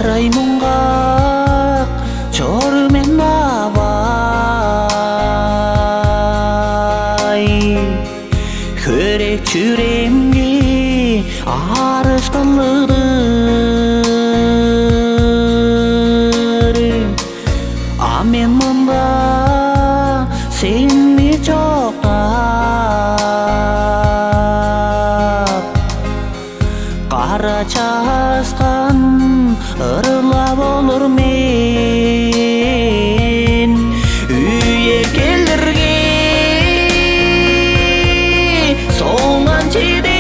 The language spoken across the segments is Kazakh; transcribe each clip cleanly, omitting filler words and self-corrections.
Қарай мұңғақ жорымен абай Хөрек чүремге арыш қылыдыр Амен мұнда сені жоқтап Қара частан ырылап olur мен Үйе келерге соңан жеде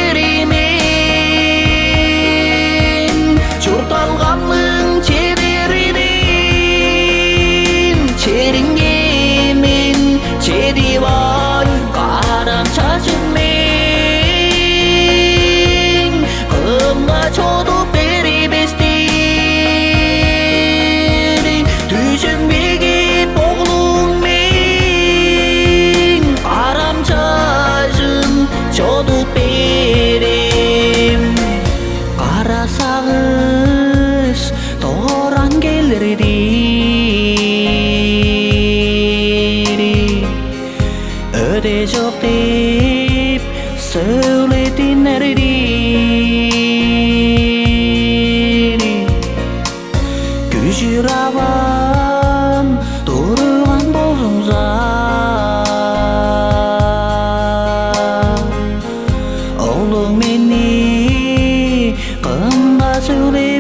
беремен Жұрт алғанның чедерінен Черінгемен чедибай қарам шашымен Қымға чодып беребестен Түшінбеге боғлумен Қарам шашын чодып берем Қара сағыш тоғран келерді Öde жоқ деп сөйлетінерді Күжір абам тұрған болыңза Олың мені қымға сөйле